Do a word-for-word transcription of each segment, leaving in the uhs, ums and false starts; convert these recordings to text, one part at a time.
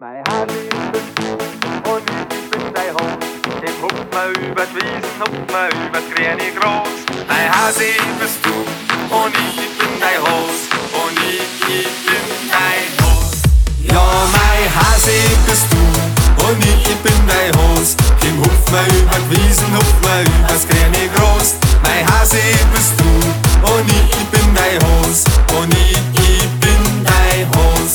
Mein Hasi bist du und ich bin dein Hund. Dem hupft man über die Wiesen, hupft man über das grüne Gras. Mein Hasi bist du und ich bin dein Haus. Und ich, ich bin dein Haus. Ja, mein Hasi bist du und ich, ich bin dein Haus. Dem hupft man über die Wiesen, hupft man über das grüne Gras. Mein Hasi bist du und ich, ich bin dein Haus. Und ich, ich bin dein Haus.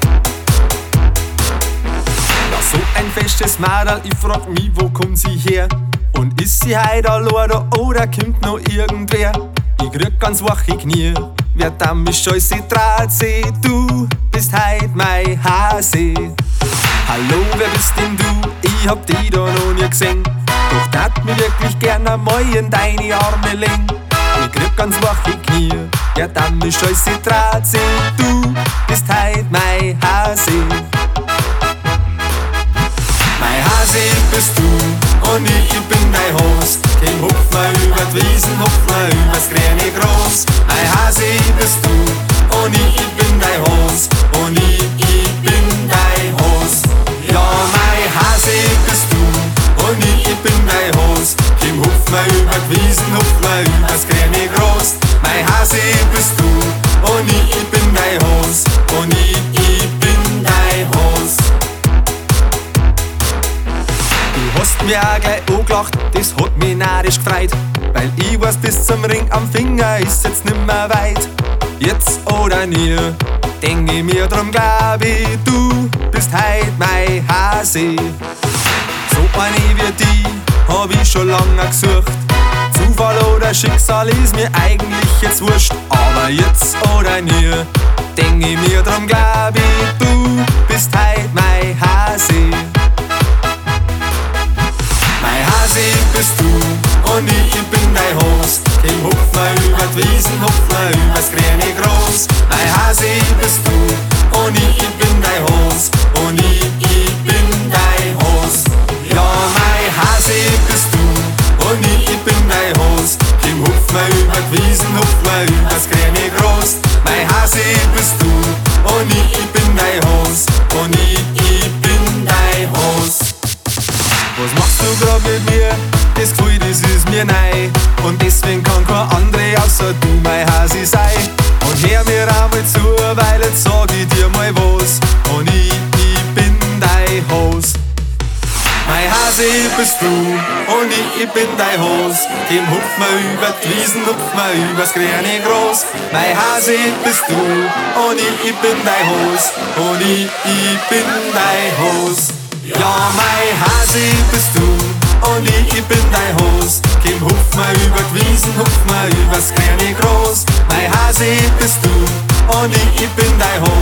So ein festes Mädel, ich frag mich, wo kommt sie her? Und ist sie heut alleine oder kommt noch irgendwer? Ich krieg ganz wache Knie, wer da mich scheiße traut sie? Du bist heut mein Hasi. Hallo, wer bist denn du? Ich hab dich da noch nie gesehen. Doch dat mir wirklich gern einmal in deine Arme lehn. Ich krieg ganz wache Knie, wer da mich scheiße traut sie? Du bist heut mein Hasi. Mein Hasi bist du und ich, ich bin dein Host. Dem hupft man über die Wiesen, hupft man übers grüne Gras. Mein Hasi bist du und ich, ich bin dein Host. Und ich, ich bin dein Host. Ja, mein Hasi bist du und ich, ich bin dein Host. Dem hupft man über die Wiesen, hupft man übers grüne Gras. Mein Hasi bist du und ich, ich bin dein Host. Und ich, ich bin dein Host. Du hast mir auch gleich angelacht, das hat mich narrisch gefreut. Weil ich weiß, bis zum Ring am Finger ist jetzt nimmer weit. Jetzt oder nie, denk ich mir, drum glaub ich, du bist heut mein Hasi. So eine wie die hab ich schon lange gesucht. Zufall oder Schicksal ist mir eigentlich jetzt wurscht. Aber jetzt oder nie, denk ich mir, drum glaub ich, du bist heut mein Hasi. Mein Hasi bist du und ich, ich bin dein Host. Dem hupft man über die Wiesen, hupft man übers grüne Gras. Mein Hasi bist du und ich, ich bin dein Host. Und ich, ich bin dein Host. Ja, mein Hasi bist du und ich, ich bin dein Host. Dem hupft man über die Wiesen, hupft man übers grüne Gras. Mein Hasi bist du und ich, ich bin dein Host. Und ich, ich bin dein Host. Was machst du grad mit mir? Das Gefühl, das ist mir neu. Und deswegen kann kein andere außer du mein Hasi sein. Und hör mir einmal zu, weil jetzt sag ich dir mal was. Und ich, ich bin dein Host. Mein Hasi bist du und ich, ich bin dein Host. Dem hupft man über die Wiesen, hupft man übers grüne Gras. Mein Hasi bist du und ich, ich bin dein Host. Und ich, ich bin dein Host. Ja, mein Hasi bist du und ich, ich bin dein Host. Kim hupft man über die Wiesen, hupft man übers grüne Gras. Mein Hasi bist du und ich, ich bin dein Host.